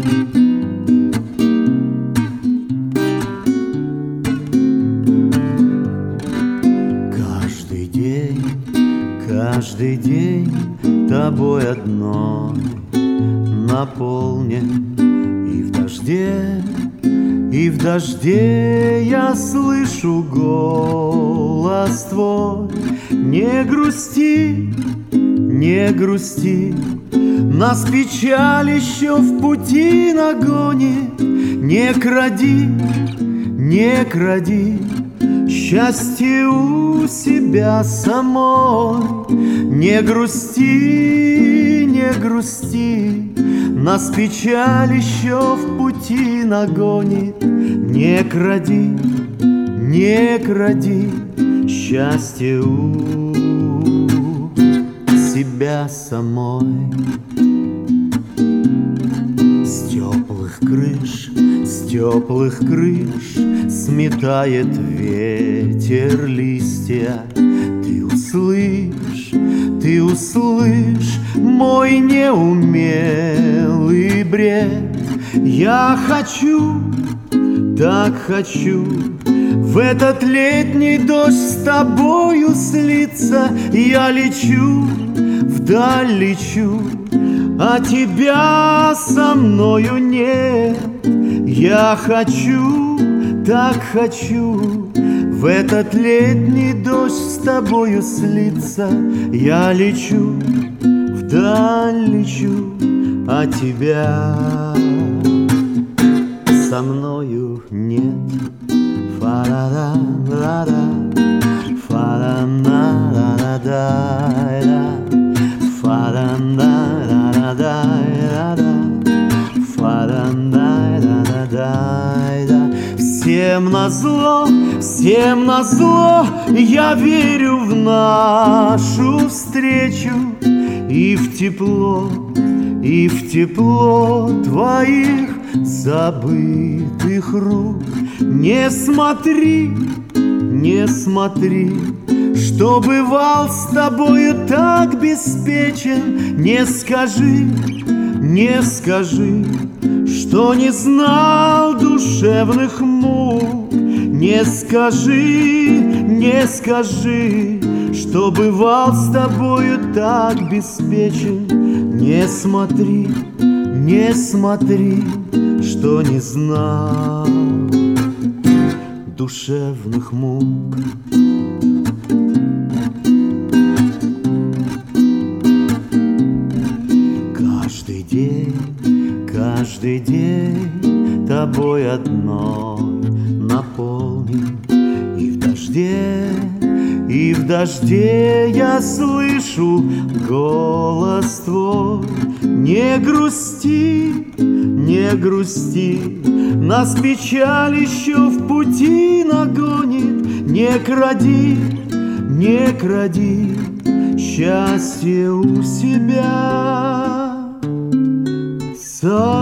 Каждый день тобой одной наполнен. И в дожде я слышу голос твой. Не грусти, не грусти, нас печаль еще в пути нагонит. Не кради, не кради счастье у себя самой. Не грусти, не грусти, нас печаль еще в пути нагонит. Не кради, не кради счастье у себя самой. С теплых крыш сметает ветер листья. Ты услышь мой неумелый бред. Я хочу, так хочу в этот летний дождь с тобою слиться. Я лечу, вдаль лечу, а тебя со мною нет. Я хочу, так хочу в этот летний дождь с тобою слиться. Я лечу, вдаль лечу, а тебя со мною нет. Фа-ла-ла-ла-ла, фа-ла-ла-ла-ла-ла, фа-ла-ла-ла-ла-ла, фа-ла-ла-ла-ла-ла. Всем назло я верю в нашу встречу. И в тепло твоих забытых рук. Не смотри, не смотри, что бывал с тобою так беспечен. Не скажи, не скажи, что не знал душевных мук. Не скажи, не скажи, что бывал с тобою так беспечен. Не смотри, не смотри, что не знал душевных мук. Каждый день тобой одной наполнен. И в дожде я слышу голос твой. Не грусти, не грусти, нас печаль еще в пути нагонит. Не кради, не кради счастье у себя.